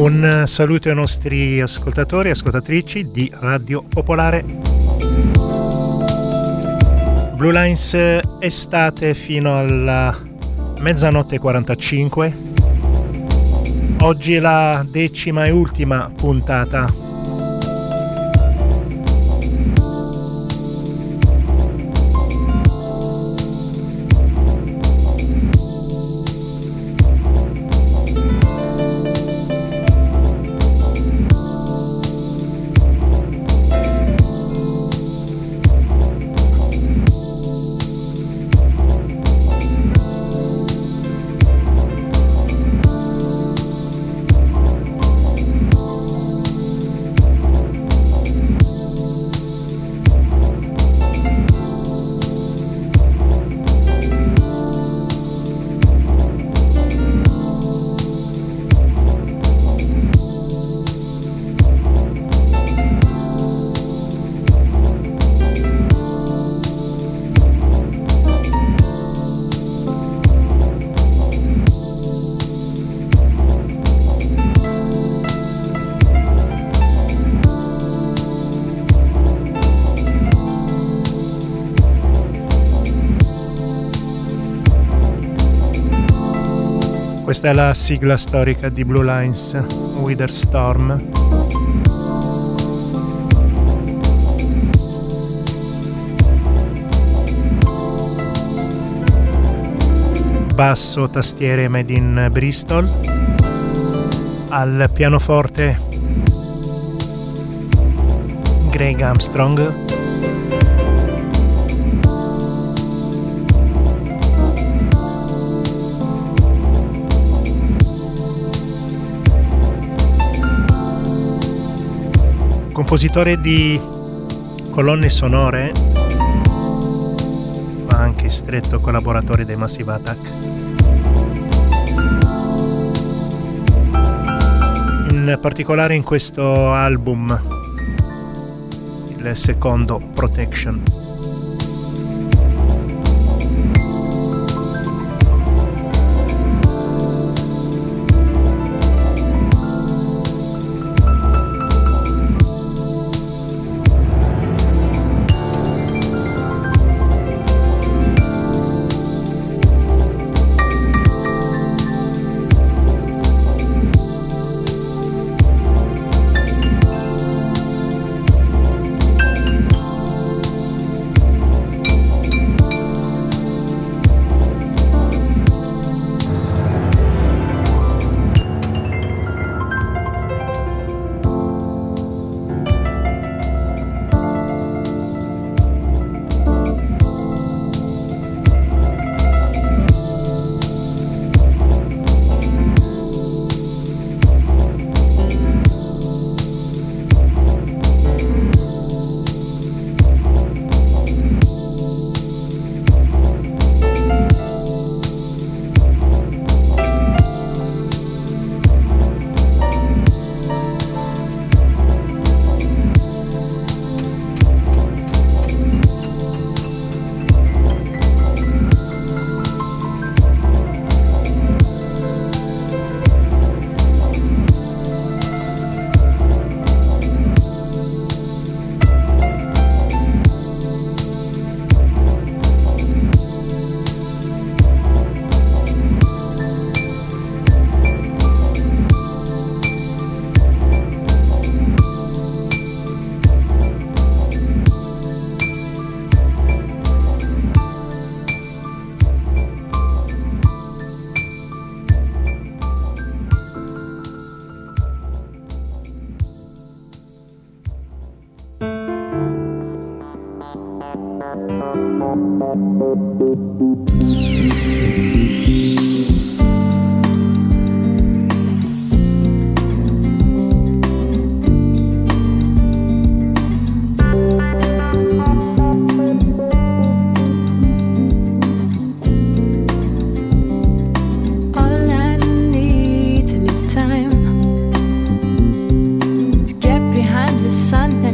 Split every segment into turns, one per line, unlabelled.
Un saluto ai nostri ascoltatori e ascoltatrici di Radio Popolare. Blue Lines estate fino alla mezzanotte 45. Oggi è la 10ª e ultima puntata. Questa è la sigla storica di Blue Lines, Wither Storm. Basso, tastiere made in Bristol. Al pianoforte Greg Armstrong. Compositore di colonne sonore, ma anche stretto collaboratore dei Massive Attack. In particolare in questo album, il secondo, Protection.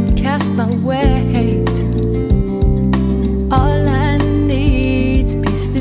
My weight, all I need's peace.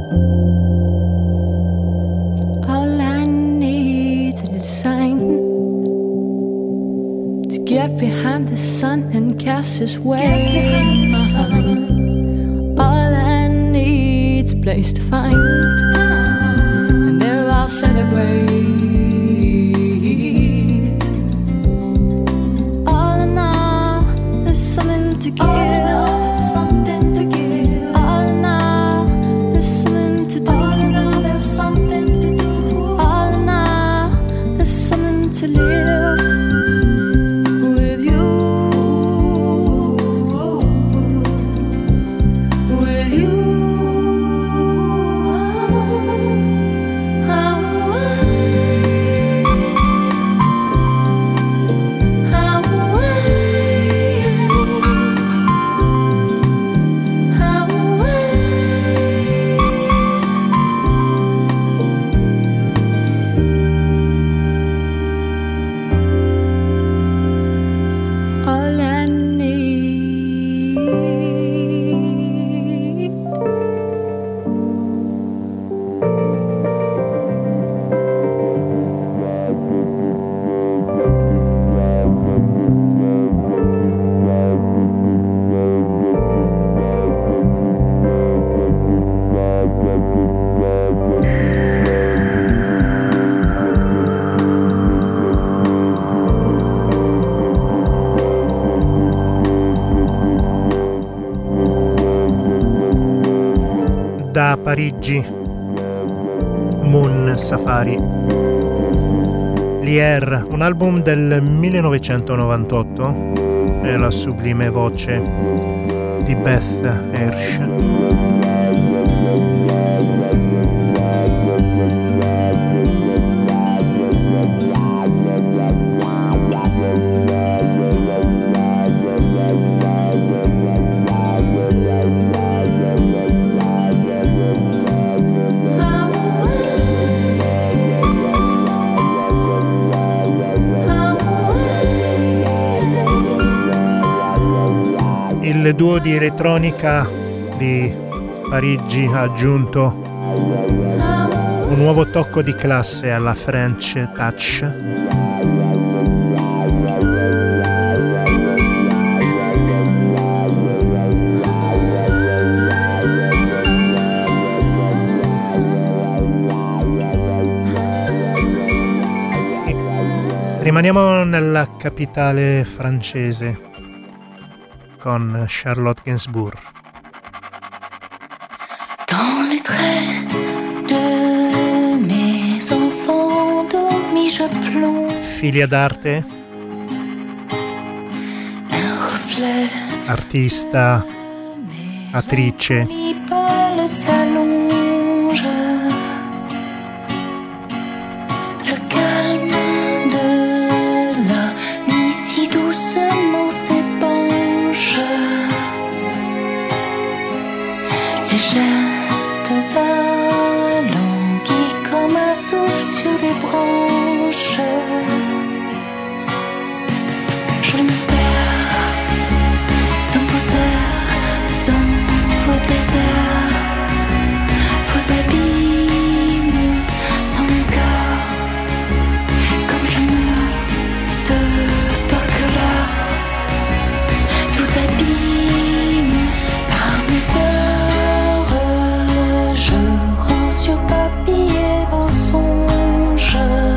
All I need is a little sign to get behind the sun and cast his way. All I need's a place to find, and there I'll celebrate. All in all, there's something to give. To live with you, with you.
Da Parigi, Moon Safari. Lierre, un album del 1998 e la sublime voce di Beth Hirsch. Il duo di elettronica di Parigi ha aggiunto un nuovo tocco di classe alla French Touch. Rimaniamo nella capitale francese con Charlotte Gainsbourg.
Dans les traits de mes enfants endormis, je plonge.
Figlia d'arte,
Un reflet,
artista, attrice.
le s'allonge. Le calme de la nuit si doucement s'épanche. Les gestes alanguis comme un souffle sur des branches. Je me perds dans vos airs, dans vos déserts, vos abîmes sans mon cœur. Comme je meurs de peur que l'heure vous abîme. Par mes heures, je rends sur papier vos songes.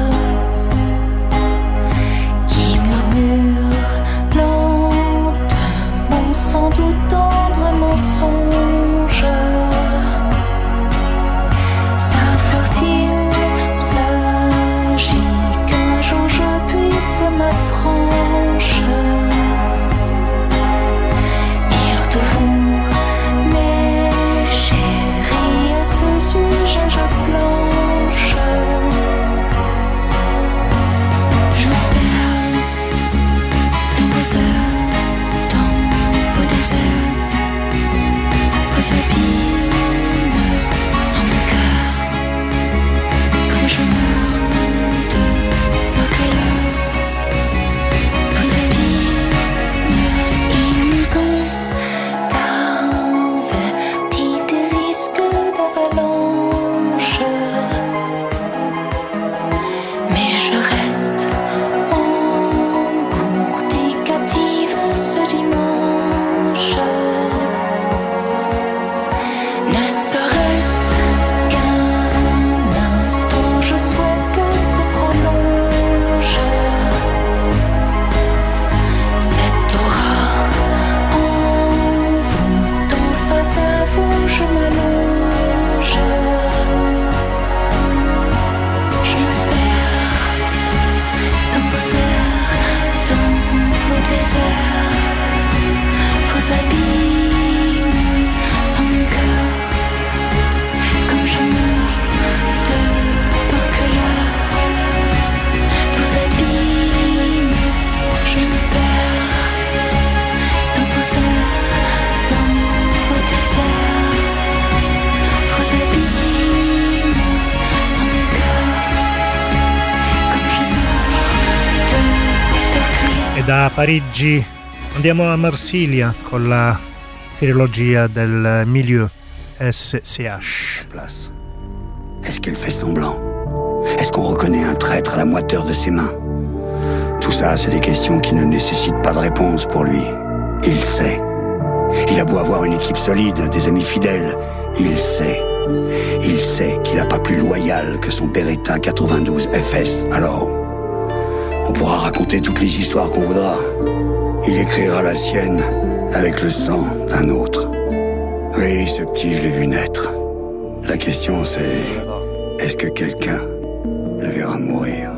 Da Parigi andiamo a Marsiglia con la trilogia del Milieu SCH.
Est-ce qu'elle fait semblant? Est-ce qu'on reconnaît un traître à la moiteur de ses mains? Tout ça, c'est des questions qui ne nécessitent pas de réponse pour lui. Il sait. Il a beau avoir une équipe solide, des amis fidèles, il sait. Il sait qu'il n'a pas plus loyal que son Beretta 92 FS. Alors, on pourra raconter toutes les histoires qu'on voudra. Il écrira la sienne avec le sang d'un autre. Oui, ce petit, je l'ai vu naître. La question c'est, est-ce que quelqu'un le verra mourir?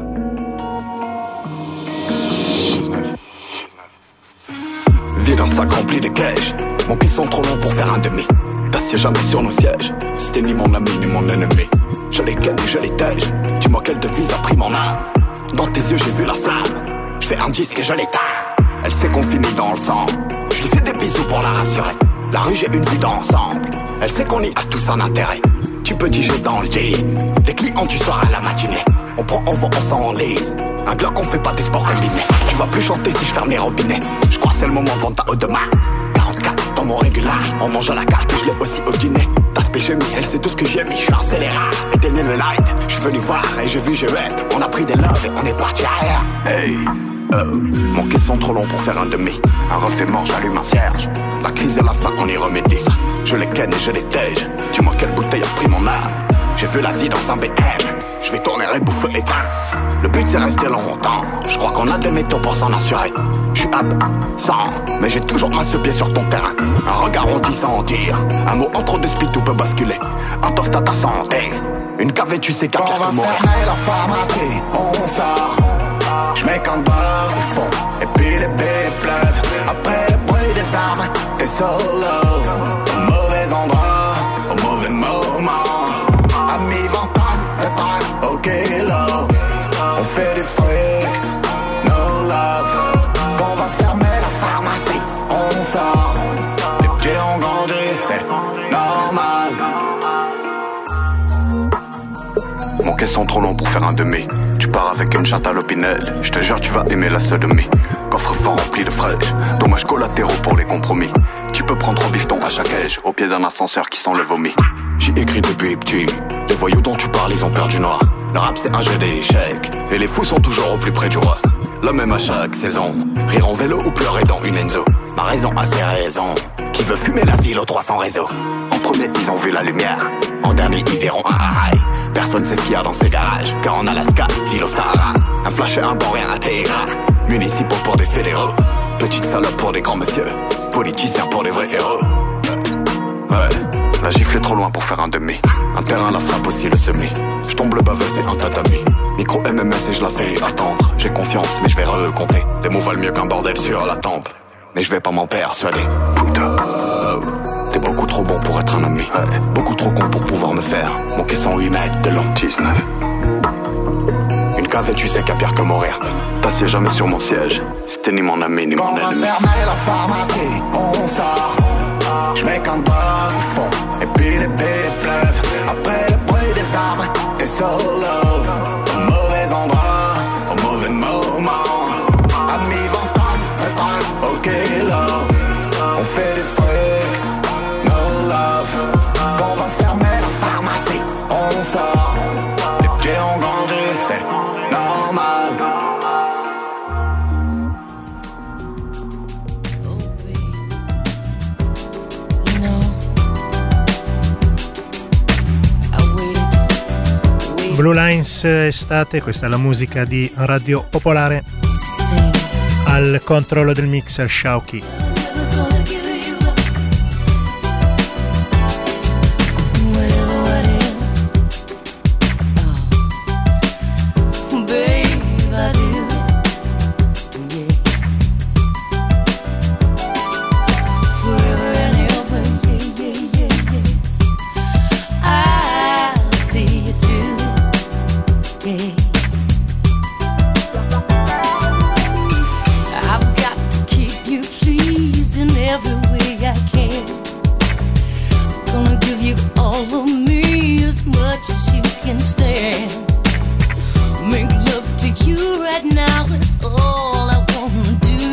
Vide un sac rempli de cash. Mon pieds sont trop longs pour faire un demi. T'assieds jamais sur nos sièges. C'était ni mon ami ni mon ennemi. Je les ken et je les tège. Dis-moi quelle devise a pris mon âme. Dans tes yeux j'ai vu la flamme. Je fais un disque et je l'éteins. Elle sait qu'on finit dans le sang. Je lui fais des bisous pour la rassurer. La rue j'ai une vue d'ensemble. Elle sait qu'on y a tous un intérêt. Tu peux diger dans le lit. Des clients du soir à la matinée. On prend, on vend, on s'enlise. Un Glock on fait pas des sports combinés. Tu vas plus chanter si je ferme les robinets. Je crois c'est le moment de vendre ta haute de main. 44 dans mon régular. On mange à la carte et je l'ai aussi au dîner. T'as spéché mis, elle sait tout ce que j'ai mis. Je suis un scélérat, éteignez le light. Je suis venu voir et j'ai vu, j'ai hâte. On a pris des loves et on est parti ailleurs. Hey, mon caisson trop long pour faire un demi. Un refait mort, j'allume un cierge. La crise et la fin, on y remédie. Je les ken et je les tège. Dis-moi quelle bouteille a pris mon âme. J'ai vu la vie dans un BM. Je vais tourner les bouffes éteints. Le but c'est rester longtemps. Je crois qu'on a des métaux pour s'en assurer. Je suis absent, mais j'ai toujours main ce pied sur ton terrain. Un regard on dit sans dire. Un mot entre deux speed tout peut basculer. Un toast à ta santé. Une cave et tu sais qu'à pire que mourir.
On va fermer la pharmacie, on sort. Je mets qu'un bar au fond. Et puis les bébés pleuvent. Après le bruit des armes, t'es solo. Au mauvais endroit, au mauvais moment. Amis ventane, ok low. On fait des fric, no love. Quand on va fermer la pharmacie, on sort. Les pieds ont grandi, c'est normal.
Mon caisson trop long pour faire un demi. Tu pars avec une chatte à l'opinel. Je te jure tu vas aimer la sodomie. Coffre fort rempli de fraîches. Dommages collatéraux pour les compromis. Tu peux prendre 3 bifetons à chaque âge. Au pied d'un ascenseur qui sent le vomi. J'ai écrit depuis petit. Les voyous dont tu parles ils ont peur du noir. Le rap c'est un jeu d'échecs. Et les fous sont toujours au plus près du roi. Le même à chaque saison. Rire en vélo ou pleurer dans une Enzo. Ma raison a ses raisons. Qui veut fumer la ville aux 300 réseaux. En premier ils ont vu la lumière. En dernier ils verront un high. Personne sait ce qu'il y a dans ces garages. Car en Alaska, ville au Sahara. Un flash et un bon rien à Téhéran. Municipaux pour des fédéraux. Petite salope pour des grands messieurs. Politiciens pour des vrais héros. Ouais, la gifle est trop loin pour faire un demi. Un terrain la frappe aussi le semi. Je tombe le baveux c'est un tatami. Micro MMS et je la fais attendre. J'ai confiance mais je vais recompter. Les mots valent mieux qu'un bordel sur la tempe. Mais je vais pas m'en persuader. Putain, t'es beaucoup trop bon pour être un ami. Ouais. Beaucoup trop con pour pouvoir me faire. Mon caisson 8 mètres de long. 19. Une cave et tu sais qu'à pire que mourir. T'assieds jamais sur mon siège. C'était ni mon ami ni mon ennemi.
On va fermer la pharmacie, on sort. Je mets qu'un bar au fond. Et puis les bébés pleuvent. Après le bruit des armes, t'es solo. Au mauvais endroit, au mauvais moment. Amis ventane, ok low. On fait des fric, no love. Quand on va fermer la pharmacie, on sort. Les pieds ont grandi, c'est normal.
Blue Lines estate, questa è la musica di Radio Popolare. Al controllo del mixer Shauki.
Make love to you right now is all I wanna do.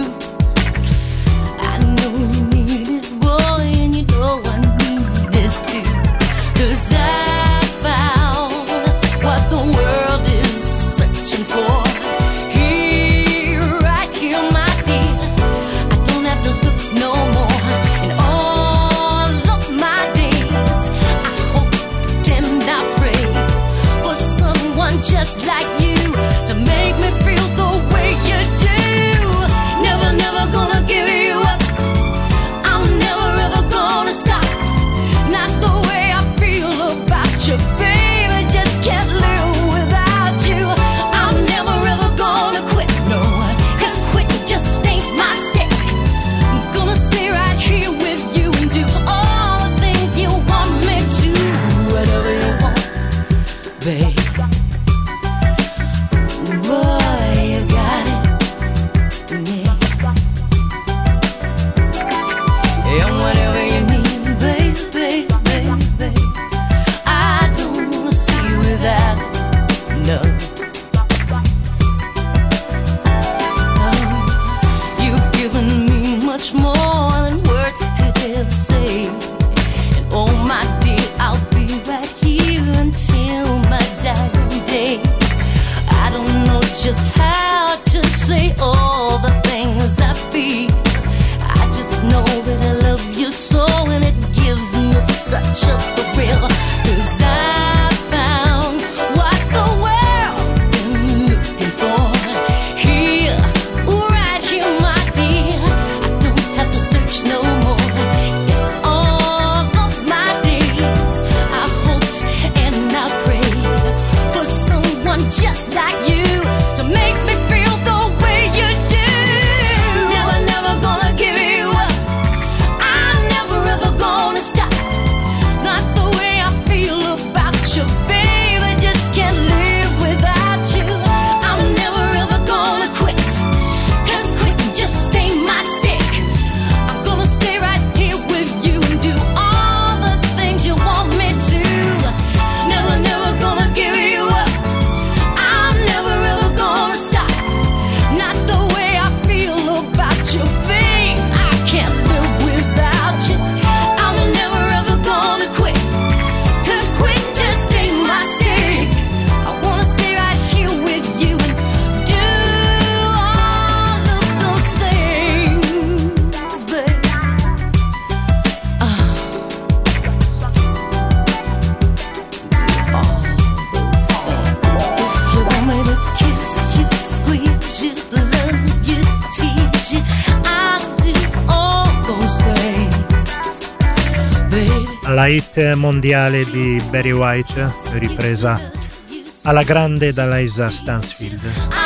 La hit mondiale di Barry White, ripresa alla grande da Liza Stansfield.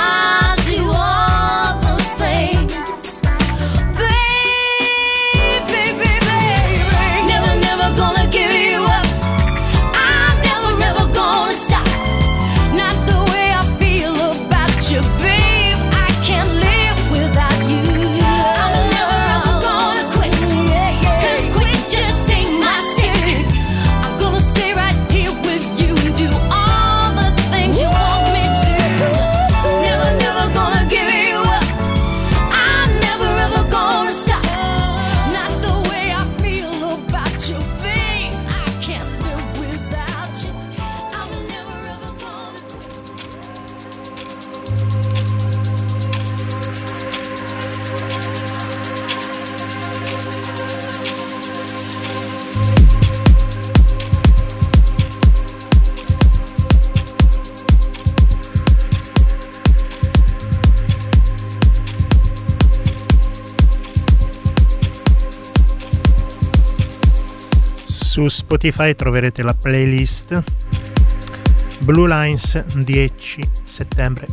Su Spotify troverete la playlist Blue Lines 10 settembre.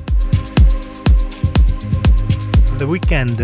The Weeknd.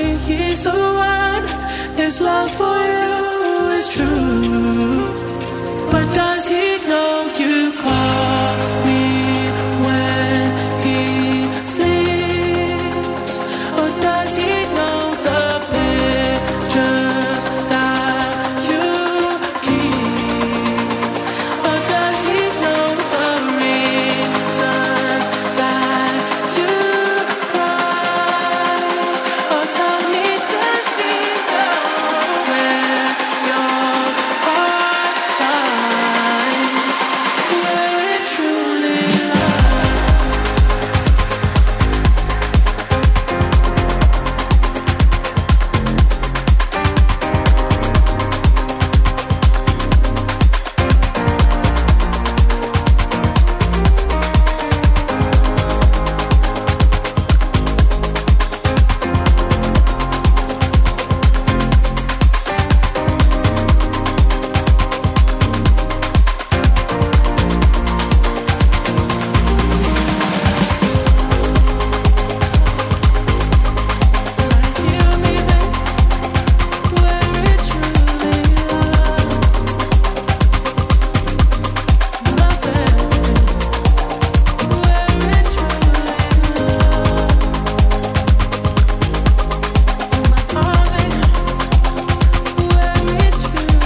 he's the one. His love for you is true. But does he know you call me when he sleeps? Or does he know the pictures that you keep? Or does he know the reasons that you cry? Or tell me, does he know where your heart lies? Where it truly lies? Hear me, babe, where it truly lies. My baby, where it truly lies. My army, where it truly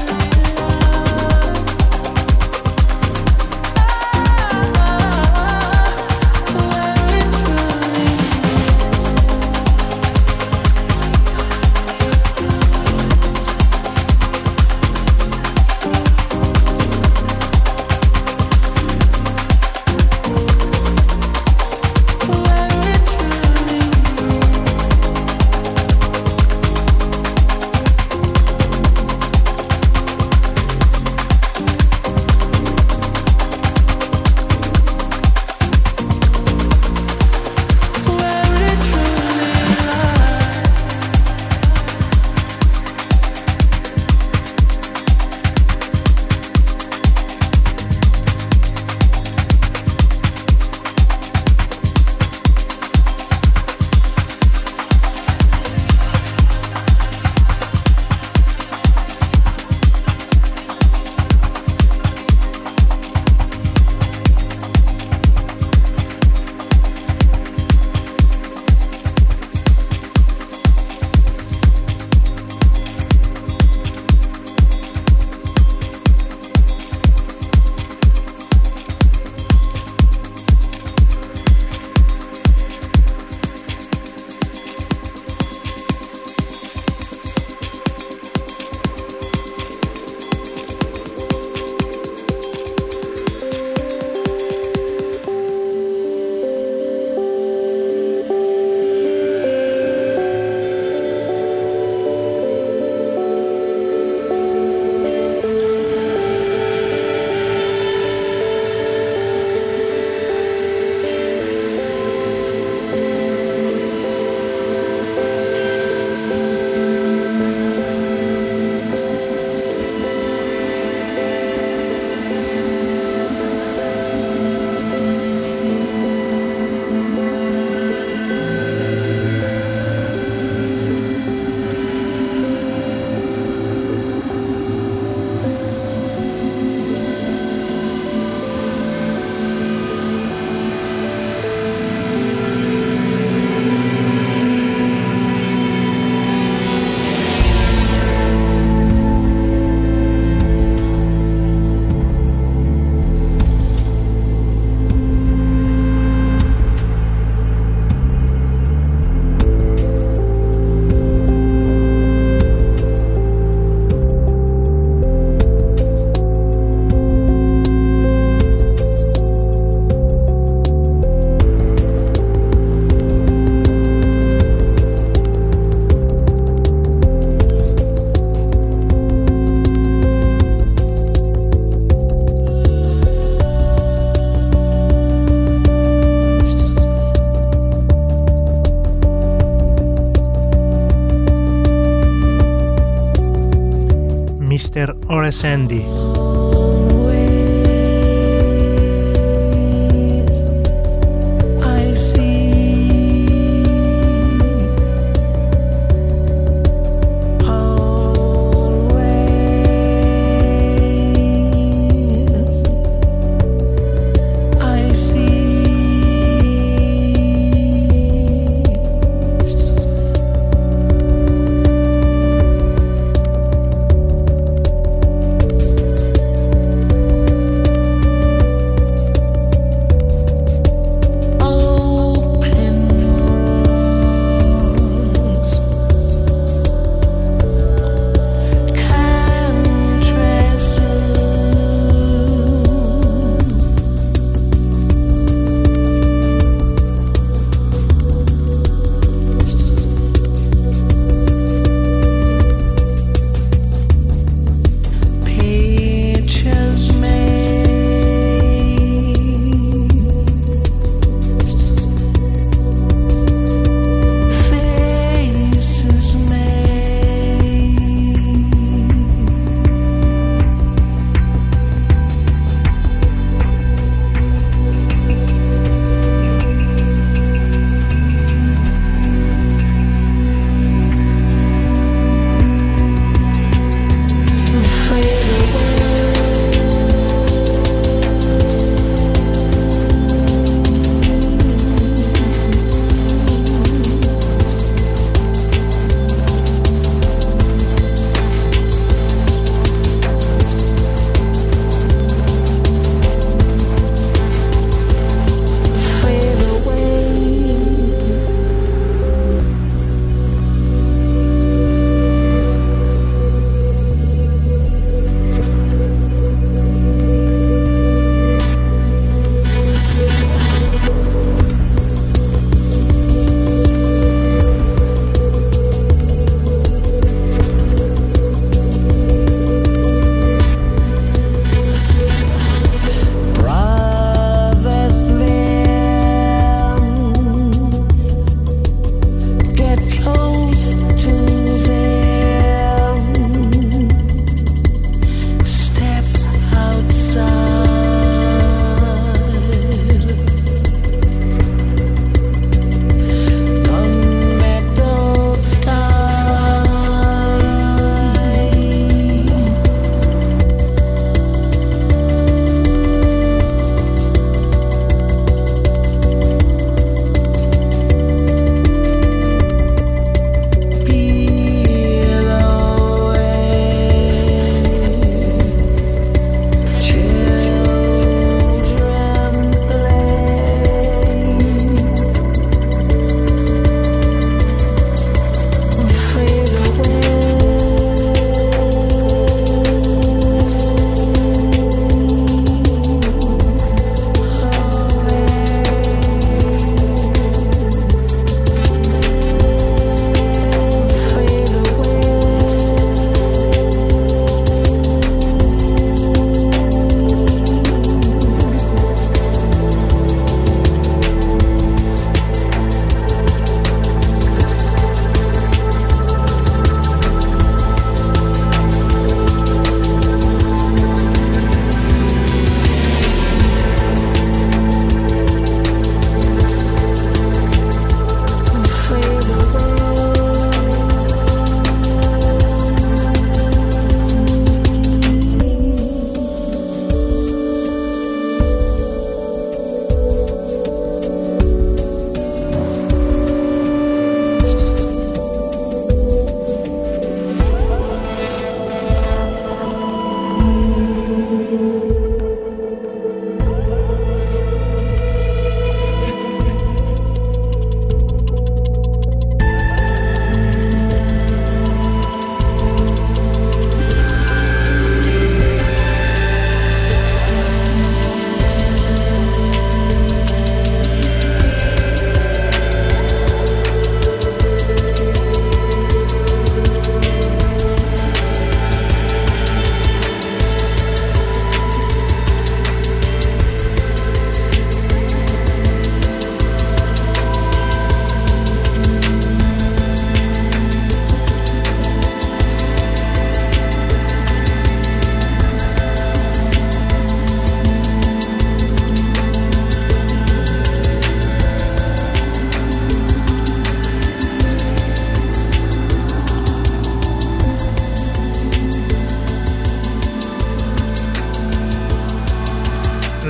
Mr. Horace Andy.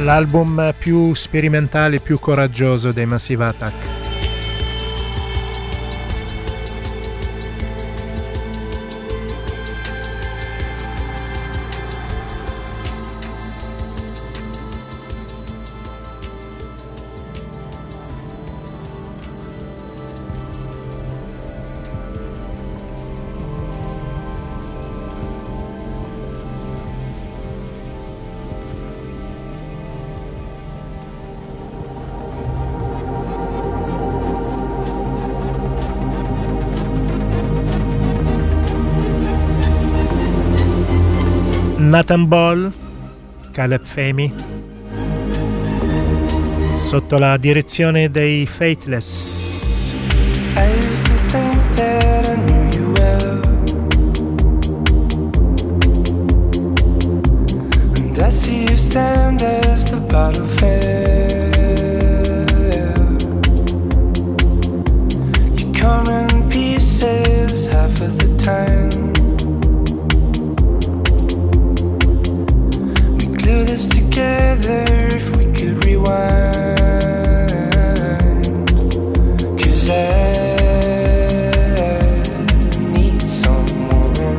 l'album più sperimentale, più coraggioso dei Massive Attack. Nathan Ball, Caleb Fahmy, sotto la direzione dei Faithless.
I used to think that I knew you well, and I see you stand as the battle fell. You come in pieces half of the time. Do this together if we could rewind. 'Cause I need someone.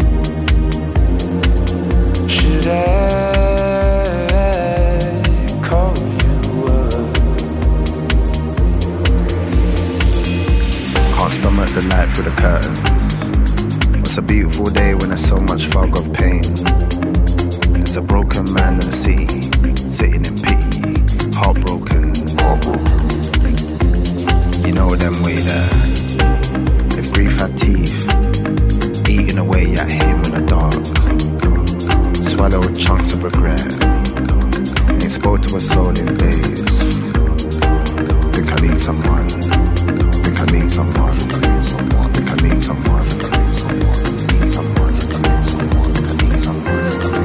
Should I call you up?
Can't stomach the light through the curtains. It's a beautiful day when there's so much fog of pain. There's a broken man in the city, sitting in pity, heartbroken. You know them way there. If grief had teeth, eating away at him in the dark. Swallowed chunks of regret. It spoke to a soul in days. Think I need someone. Think I need someone. Think I need someone. Think I need someone. Think I need someone. Need someone. Think I need someone. Think I need someone.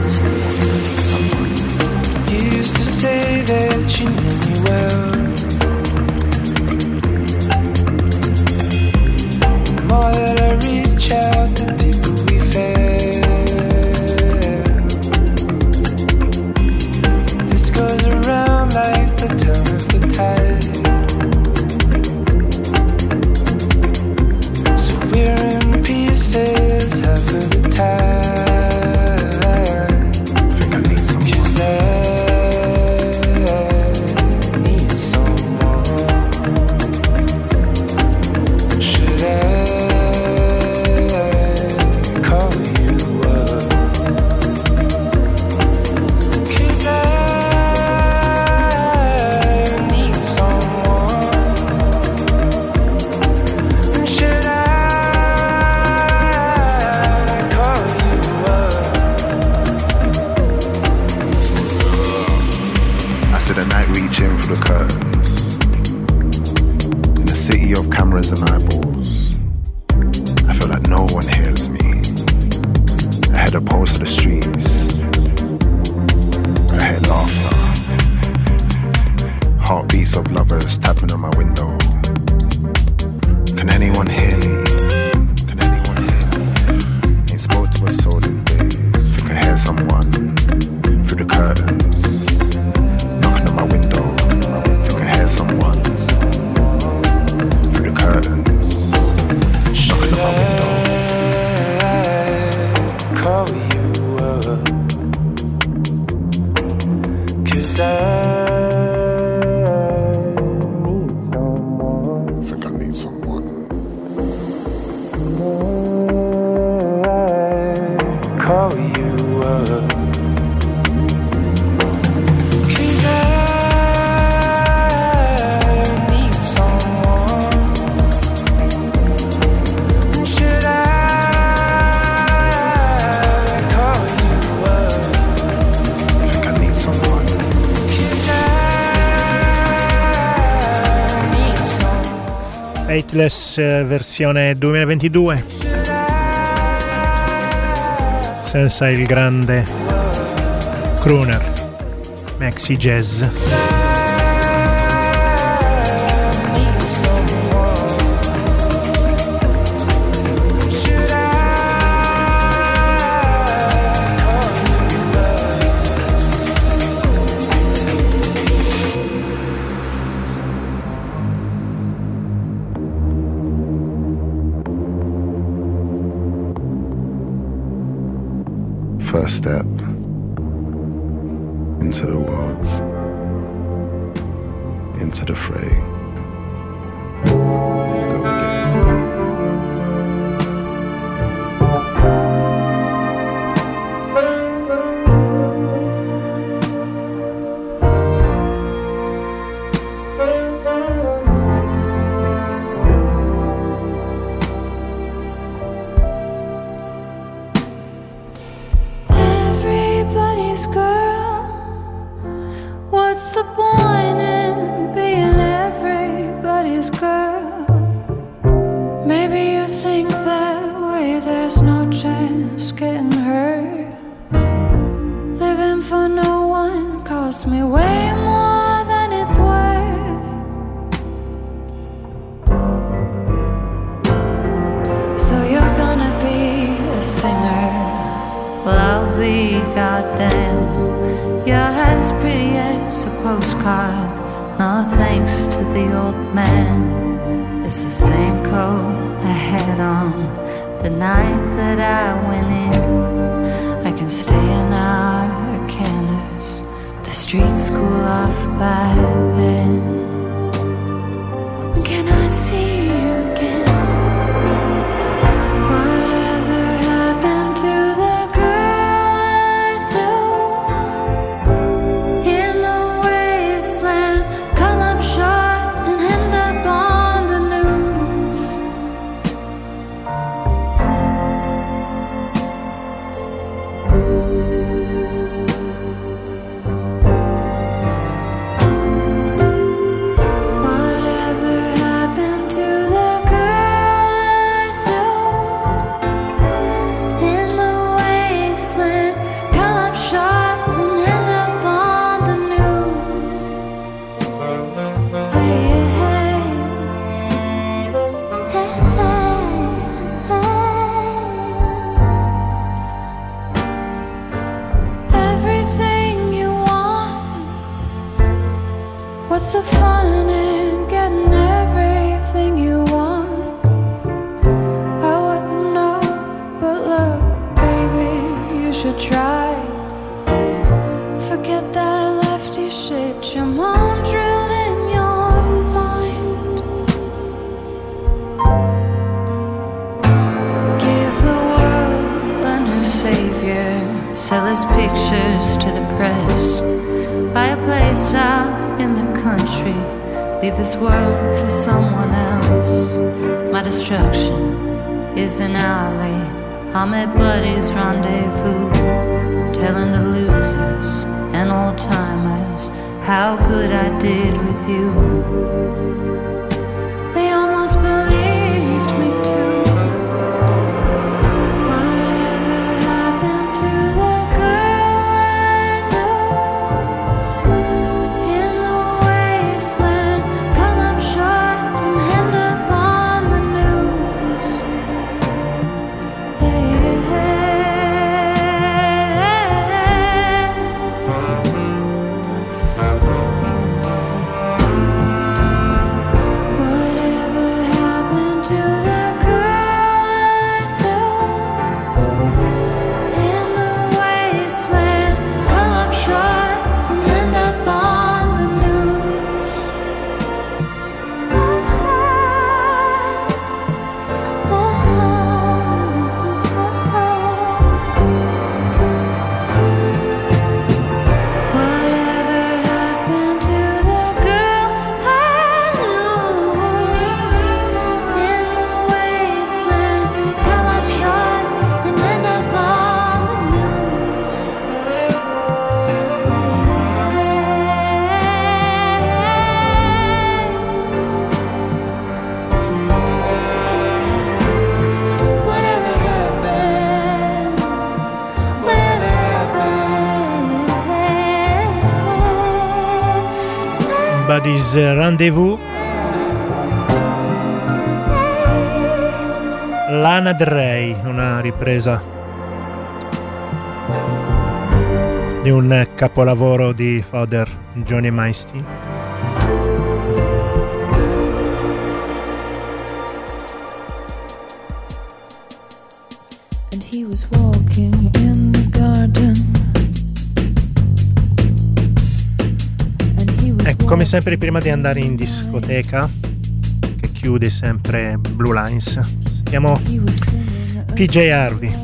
You used to say that you knew me well. The more that I reach out, the deeper we fell. This goes around like the turn of the tide. So we're in pieces half of the time.
Cameras and eyeballs. I feel like no one hears me. I heard a pulse of the streets. I heard laughter. Heartbeats of lovers tapping on my window. Can anyone hear me? Can anyone hear me? Ain't spoke to a soul in days. Think I hear someone through the curtains knocking on my window. Think I hear someone curtains, knocking on my window.
Call you up, 'cause I
think I need someone.
Call you up.
Faithless versione 2022, senza il grande crooner Maxi Jazz.
first step into the world, into the fray. And you go again.
Buddy's Rendezvous, Lana Del Rey, una ripresa di un capolavoro di Father Johnny Maisty.
And he was walking in the garden.
E come sempre prima di andare in discoteca, che chiude sempre Blue Lines, sentiamo PJ Harvey,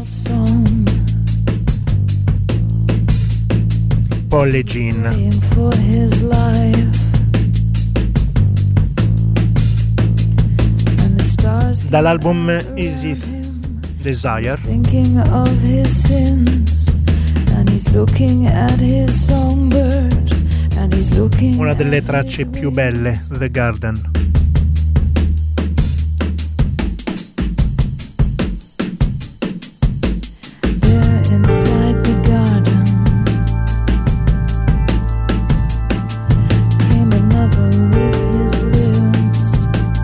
Paul e Jean. Dall'album Easy Desire,
Thinking of his sins, and he's looking at his songbird, and he's looking.
una delle tracce più belle, The Garden.
There inside the garden came another with his lips.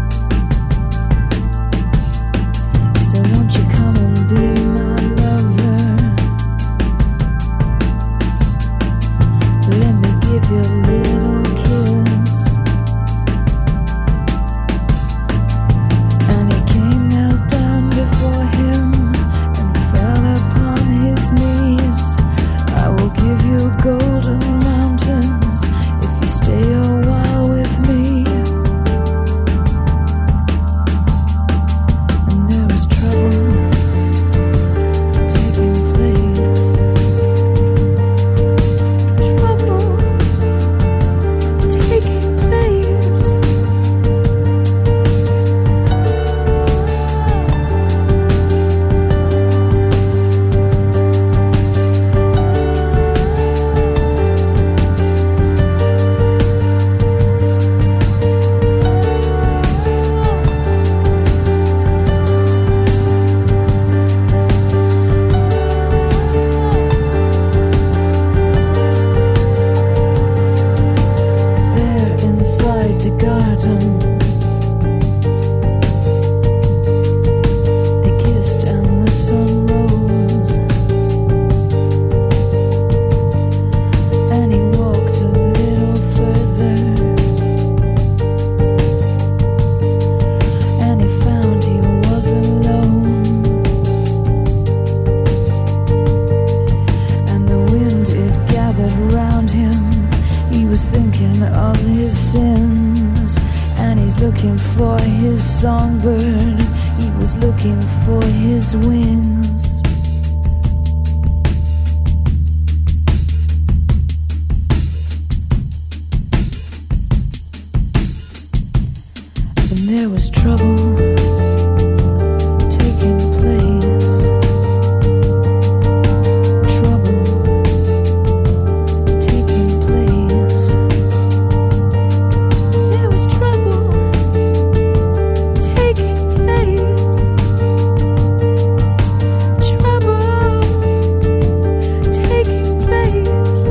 So won't you come and be my lover? Let me give you a little kiss. And he came, knelt down before him and fell upon his knees. I will give you golden mountains if you stay a while with me. And there was trouble taking place. Trouble taking place. There inside the garden, they kissed and the sun rose, and he walked a little further, and he found he was alone, and the wind it gathered round him. He was thinking of his sins, and he's looking for his songbird. He was looking for his wings. And there was trouble taking place. Trouble taking place. There was trouble taking place. Trouble taking place.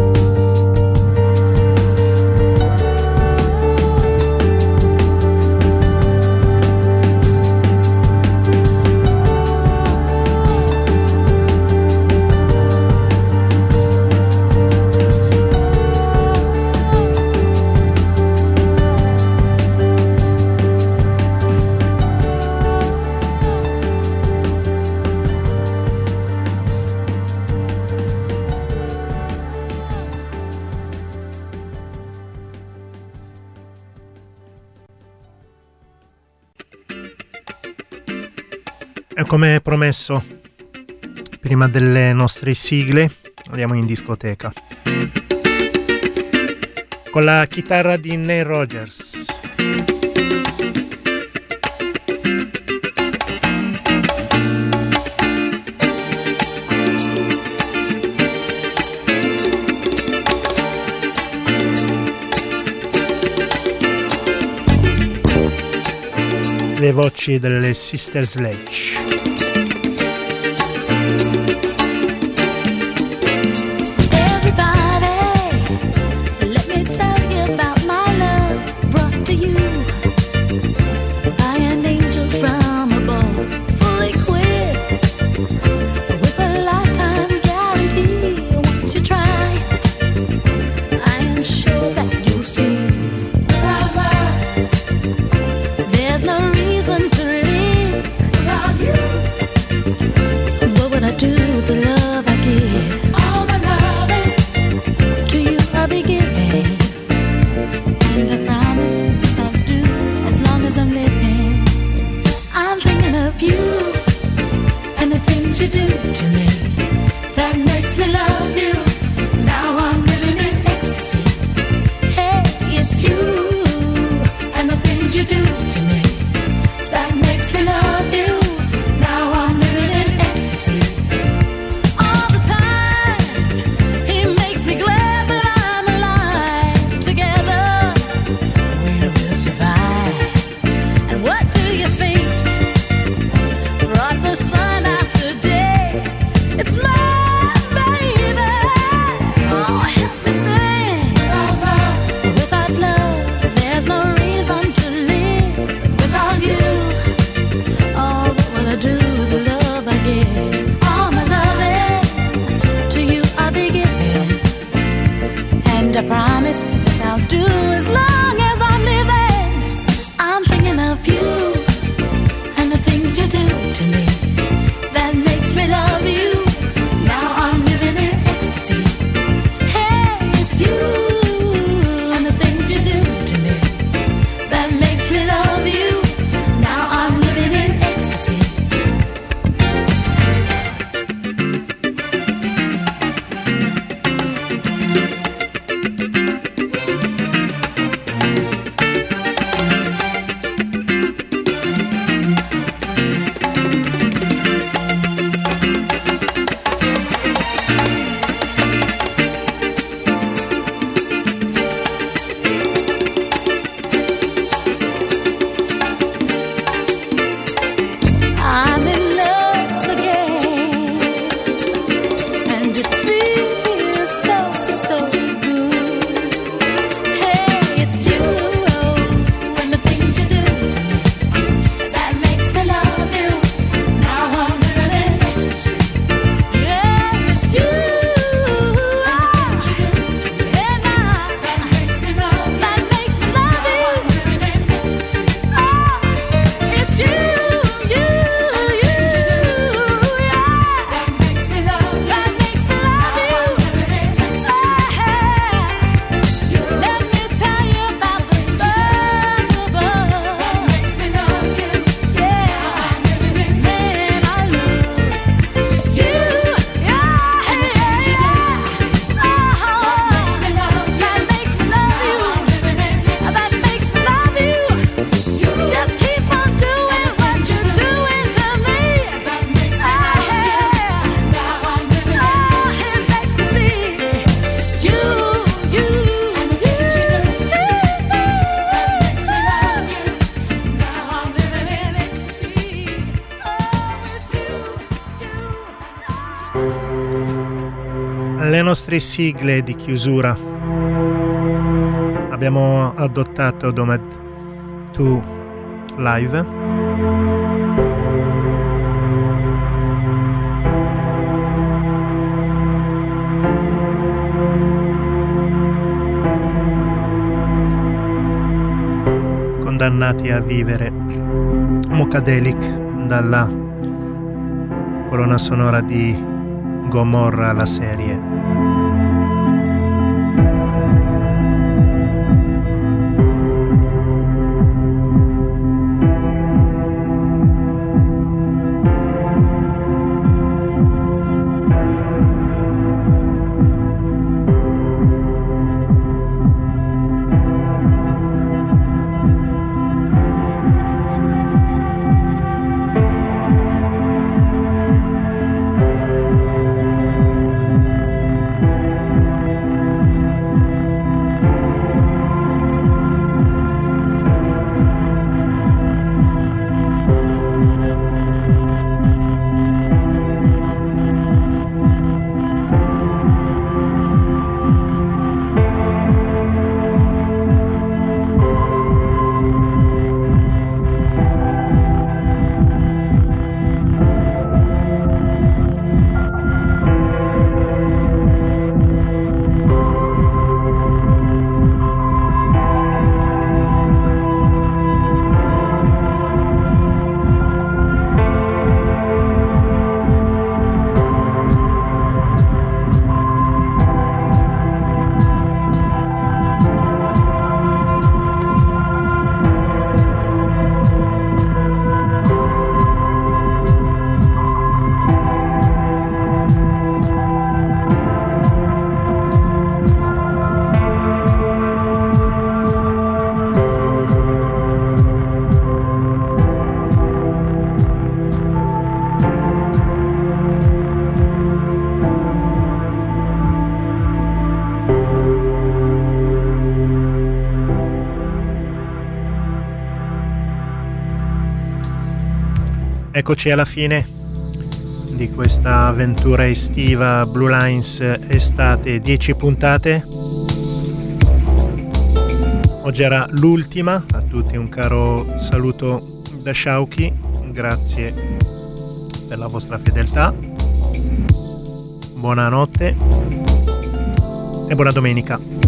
E come promesso, prima delle nostre sigle, andiamo in discoteca. Con la chitarra di Nile Rodgers. Le voci delle Sister Sledge.
There's no reason to live without you.
do to me that makes me love you. Now I'm living in ecstasy. Hey, it's you and the things you do to me that makes me love you. Now I'm living in ecstasy. All the time, he makes me glad that I'm alive. Together, we will survive. And what do you think brought the sun out today? It's my baby. Oh, help me sing. Without love, there's no reason to live. Without you, oh, what will I do with the love I give? All my loving to you I'll be giving, and I promise this I'll do as long as I'm living. I'm thinking of you and the things you do to me that makes me love you. Now I'm living in ecstasy. Hey, it's you and the things you do to me that makes me love you. Now I'm living in ecstasy. I'm in love again, and it feels so, so good. Hey, it's you and the things you do to me that makes me love you. Now I'm living in ecstasy. Yeah, it's you and the things you do to me that makes me love you. That makes me love you. Now I'm living in ecstasy. Oh, it's you.
Le nostre sigle di chiusura. Abbiamo adottato Nomad 2 Live. Condannati a vivere, Mokadelic dalla colonna sonora di Gomorra, la serie. Eccoci alla fine di questa avventura estiva Blue Lines estate, 10 puntate. Oggi era l'ultima. A tutti un caro saluto da Shauki, grazie per la vostra fedeltà, buonanotte e buona domenica.